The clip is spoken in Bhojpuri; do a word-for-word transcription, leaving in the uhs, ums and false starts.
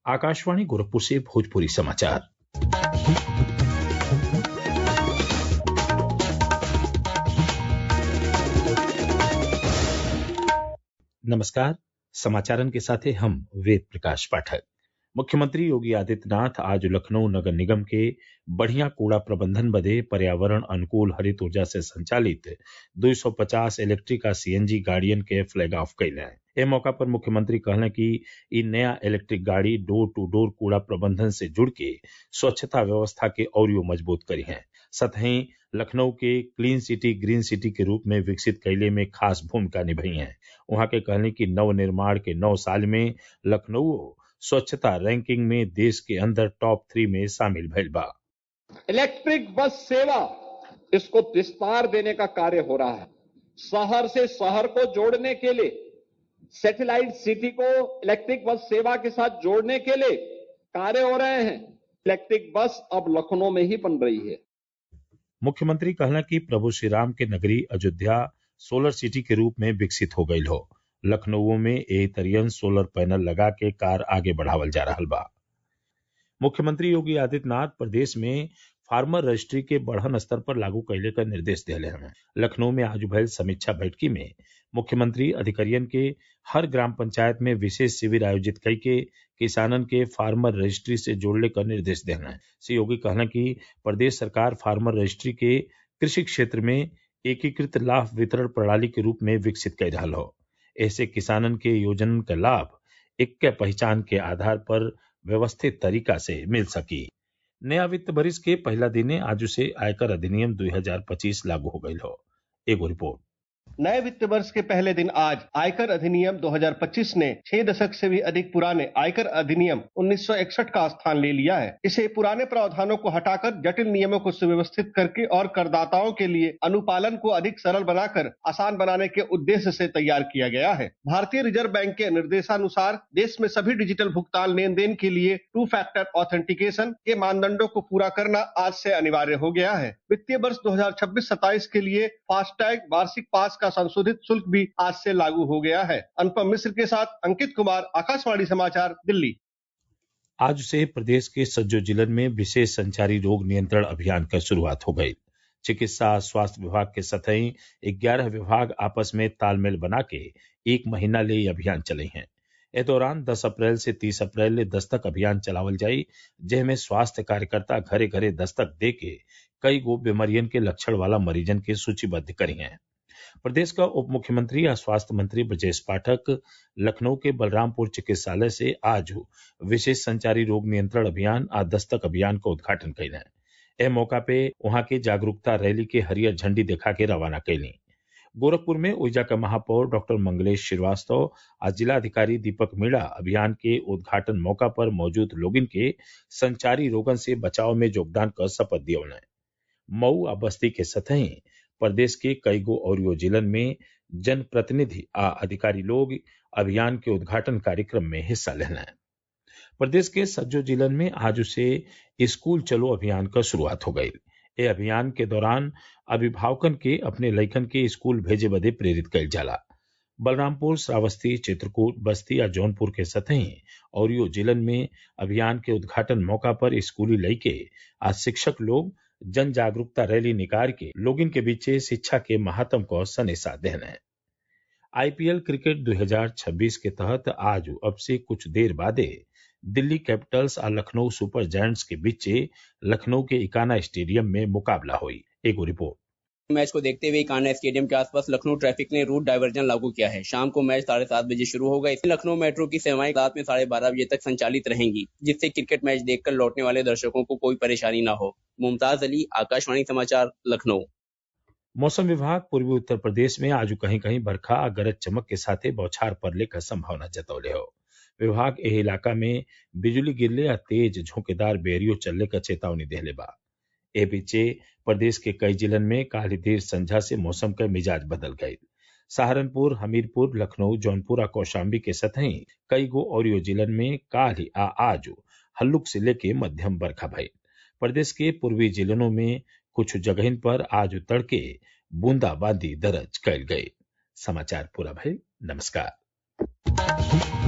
आकाशवाणी गोरखपुर से भोजपुरी समाचार। नमस्कार, समाचारन के साथ हम वेद प्रकाश पाठक। मुख्यमंत्री योगी आदित्यनाथ आज लखनऊ नगर निगम के बढ़िया कूड़ा प्रबंधन बदे पर्यावरण अनुकूल हरित ऊर्जा से संचालित दो सौ पचास इलेक्ट्रिक आ सीएनजी गाड़ियन के फ्लैग ऑफ कैले। ए मौका पर मुख्यमंत्री कहले कि इ नया इलेक्ट्रिक गाड़ी डोर टू डोर कूड़ा प्रबंधन से जुड़ के स्वच्छता व्यवस्था के औरियो मजबूत करी है। सतही लखनऊ के क्लीन सिटी ग्रीन सिटी के रूप में विकसित कैले में खास भूमिका निभाई है। वहां के कहने की नव निर्माण के नौ साल में लखनऊ स्वच्छता रैंकिंग में देश के अंदर टॉप थ्री में शामिल भइल बा। इलेक्ट्रिक बस सेवा, इसको विस्तार देने का कार्य हो रहा है। शहर से शहर को जोड़ने के लिए, सैटेलाइट सिटी को इलेक्ट्रिक बस सेवा के साथ जोड़ने के लिए कार्य हो रहे हैं। इलेक्ट्रिक बस अब लखनऊ में ही बन रही है। मुख्यमंत्री कहला कि प्रभु श्री राम के नगरी अयोध्या सोलर सिटी के रूप में विकसित हो गई हो। लखनऊ में ए तरियन सोलर पैनल लगा के कार आगे बढ़ावल जा रहा बा। मुख्यमंत्री योगी आदित्यनाथ प्रदेश में फार्मर रजिस्ट्री के बढ़न स्तर पर लागू कैले का निर्देश दिले हैं। लखनऊ में आज भइल समीक्षा बैठकी में मुख्यमंत्री अधिकारियन के हर ग्राम पंचायत में विशेष शिविर आयोजित कई के किसानन के फार्मर रजिस्ट्री से जोड़ने का निर्देश देना है। श्री योगी कहना कि प्रदेश सरकार फार्मर रजिस्ट्री के कृषि क्षेत्र में एकीकृत लाभ वितरण प्रणाली के रूप में विकसित कर रहा हो। ऐसे किसानन के योजनन का लाभ इक्के पहचान के आधार पर व्यवस्थित तरीका से मिल सकी। नया वित्त वर्ष के पहला दिने आज से आयकर अधिनियम दो हज़ार पच्चीस लागू हो गई हो। एगो रिपोर्ट। नए वित्त वर्ष के पहले दिन आज आयकर अधिनियम दो हज़ार पच्चीस ने छह दशक से भी अधिक पुराने आयकर अधिनियम उन्नीस सौ इकसठ का स्थान ले लिया है। इसे पुराने प्रावधानों को हटाकर जटिल नियमों को सुव्यवस्थित करके और करदाताओं के लिए अनुपालन को अधिक सरल बनाकर आसान बनाने के उद्देश्य से तैयार किया गया है। भारतीय रिजर्व बैंक के निर्देशानुसार देश में सभी डिजिटल भुगतान लेन देन के लिए टू फैक्टर ऑथेंटिकेशन के मानदंडों को पूरा करना आज से अनिवार्य हो गया है। वित्तीय वर्ष दो हज़ार छब्बीस सत्ताईस के लिए फास्टैग वार्षिक पास का संशोधित शुल्क भी आज से लागू हो गया है। अनुपम मिश्र के साथ अंकित कुमार, आकाशवाणी समाचार, दिल्ली। आज से प्रदेश के सज्जो जिलन में विशेष संचारी रोग नियंत्रण अभियान का शुरुआत हो गई। चिकित्सा स्वास्थ्य विभाग के सतही ग्यारह विभाग आपस में तालमेल बना के एक महीना ले ये अभियान चले हैं। ए दौरान दस अप्रैल से तीस अप्रैल ले दस्तक अभियान चलावल जाई, जेमें स्वास्थ्य कार्यकर्ता घरे घरे दस्तक दे के कई गो बीमारियन के लक्षण वाला मरीजन के सूचीबद्ध करी हैं। प्रदेश का उप मुख्यमंत्री और स्वास्थ्य मंत्री ब्रजेश पाठक लखनऊ के बलरामपुर चिकित्सालय से आज विशेष संचारी रोग नियंत्रण अभियान और दस्तक अभियान का उद्घाटन कैले। एह मौका पे वहां के जागरूकता रैली के हरियर झंडी दिखा के रवाना कैली। गोरखपुर में ऊर्जा का महापौर डॉक्टर मंगलेश श्रीवास्तव और जिलाधिकारी दीपक मीणा अभियान के उद्घाटन मौका पर मौजूद लोगन के संचारी रोगन से बचाव में योगदान कर शपथ दियौले। मऊ और बस्ती के सतही प्रदेश के कई गो औरियो जिलन में जनप्रतिनिधि आ अधिकारी लोग अभियान के उद्घाटन कार्यक्रम में हिस्सा लेना है। प्रदेश के सज्जो जिलन में आज से स्कूल चलो अभियान का शुरुआत हो गई। ये अभियान के दौरान अभिभावकन के अपने लइकन के स्कूल भेजे बदे प्रेरित कइल जाला। बलरामपुर, श्रावस्ती, चित्रकूट, बस्ती या जौनपुर के सतही औरियो जिलन में अभियान के उद्घाटन मौका पर स्कूली लइके आज शिक्षक लोग जन जागरूकता रैली निकाल के लोगन के बीच शिक्षा के महत्व को सनेसा देना है। आईपीएल क्रिकेट दो हज़ार छब्बीस के तहत आज अब से कुछ देर बादे दिल्ली कैपिटल्स और लखनऊ सुपर जायंट्स के बीच लखनऊ के इकाना स्टेडियम में मुकाबला हुई। एक रिपोर्ट। मैच को देखते हुए इकाना स्टेडियम के आसपास लखनऊ ट्रैफिक ने रूट डायवर्जन लागू किया है। शाम को मैच साढ़े सात बजे शुरू होगा। इसमें लखनऊ मेट्रो की सेवाएं रात में साढ़े बारह बजे तक संचालित रहेंगी, जिससे क्रिकेट मैच देखकर लौटने वाले दर्शकों को कोई परेशानी न हो। मुमताज अली, आकाशवाणी समाचार, लखनऊ। मौसम विभाग पूर्वी उत्तर प्रदेश में आज कहीं कहीं बरखा और गरज चमक के साथ बौछार पड़ने का संभावना जतौले हो। विभाग एह इलाका में बिजली गिरले और तेज झोंकेदार बेरियो चलने का चेतावनी देले बा। ए बीचे प्रदेश के कई जिलन में काली देर संझा से मौसम का मिजाज बदल गई। सहारनपुर, हमीरपुर, लखनऊ, जौनपुर और कौशाम्बी के सतही कई गो औरियो जिलन में काल आ आज हल्लुक से लेके मध्यम बरखा भई। प्रदेश के पूर्वी जिलों में कुछ जगहिन पर आज तड़के बूंदाबांदी दर्ज कैल गई। समाचार पूरा भई। नमस्कार।